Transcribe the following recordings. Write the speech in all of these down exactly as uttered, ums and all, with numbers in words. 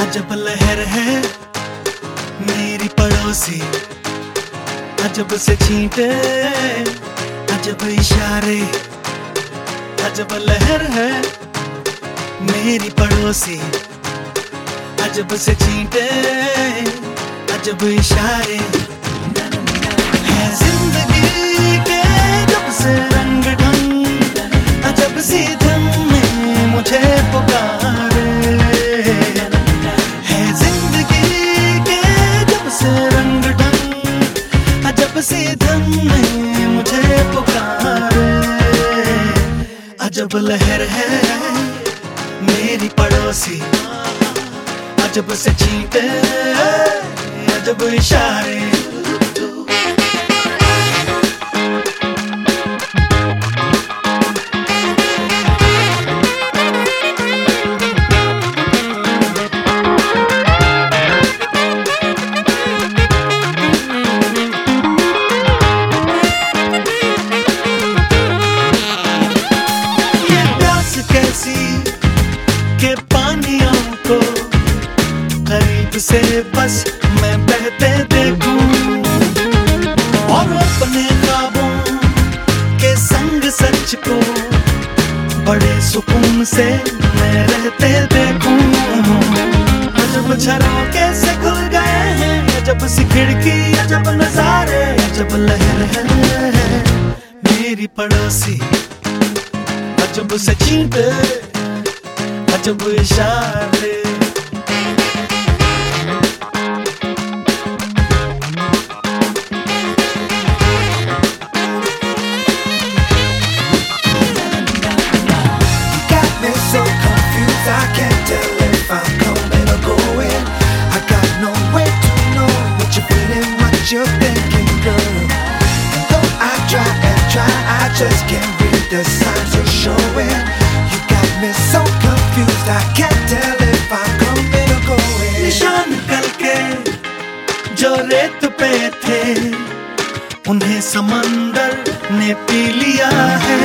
अजब लहर है मेरी पड़ोसी, अजब से छींटे अजब इशारे। अजब लहर है मेरी पड़ोसी, अजब से छींटे अजब इशारे। है जिंदगी के जब से रंग ढंग, अजब सी धुन में मुझे पुकारे। है जिंदगी के जब से रंग ढंग, अजब सी धुन में मुझे पुकारे। अजब लहर है मेरी पड़ोसी, अजब से छींटे अजब इशारे। ये प्यास कैसी के पानियों को करीब से बस मैं बहते देखूं, और अपने ख्वाबों के संग सच को बड़े सुकून से मैं रहते देखूं। अजब झरोखे से खुल गए हैं, अजब सी खिड़की अजब नजारे। अजब लहर है मेरी पड़ोसी, अजब से छींटे अजब इशारे। You're thinking, girl, and though I try and try, I just can't read the signs you're showing. You got me so confused, I can't tell if I'm coming or going. निशान कल के जो रेत पे थे, उन्हें समंदर ने पी लिया है,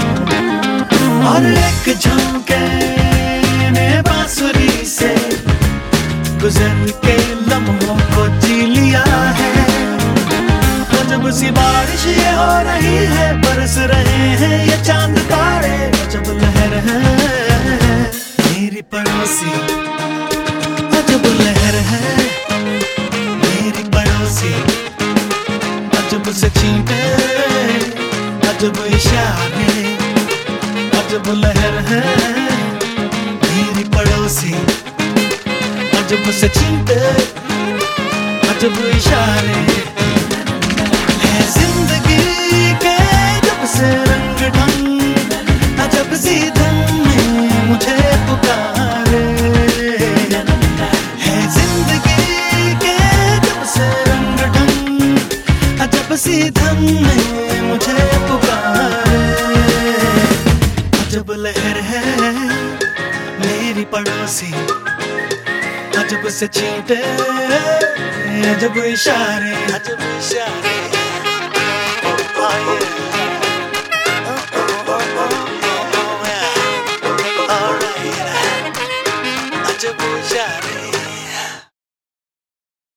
और एक झोंके ने बांसुरी से गुजर के लम्हों को जी लिया है। अजब सी बारिश ये हो रही है, बरस रहे हैं ये चांद तारे। अजब लहर है मेरी पड़ोसी, अजब लहर है मेरी पड़ोसी, अजब से छींटे अजब इशारे। अजब लहर है मेरी पड़ोसी, अजब से छींटे अजब इशारे। है जिंदगी के जब से रंग ढंग, अजब सी धुन में मुझे पुकारे। है जिंदगी के जब से रंग ढंग, अजब सी धुन में मुझे पुकारे। अजब लहर है मेरी पड़ोसी, अजब से छींटे अजब इशारे। अजब इशारे। Oh, yeah. Oh, oh, oh, oh, yeah. All right. अजब इशारे।